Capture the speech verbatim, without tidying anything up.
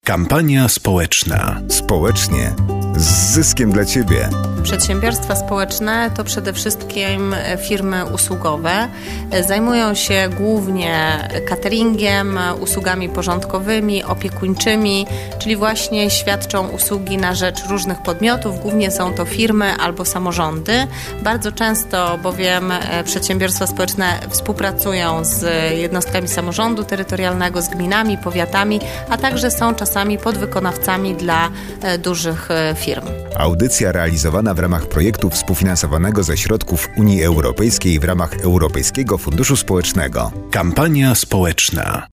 Kampania społeczna. Społecznie. Z zyskiem dla Ciebie. Przedsiębiorstwa społeczne to przede wszystkim firmy usługowe. Zajmują się głównie cateringiem, usługami porządkowymi, opiekuńczymi, czyli właśnie świadczą usługi na rzecz różnych podmiotów. Głównie są to firmy albo samorządy. Bardzo często bowiem przedsiębiorstwa społeczne współpracują z jednostkami samorządu terytorialnego, z gminami, powiatami, a także są czasami podwykonawcami dla dużych firm. Audycja realizowana w ramach projektu współfinansowanego ze środków Unii Europejskiej w ramach Europejskiego Funduszu Społecznego. Kampania społeczna.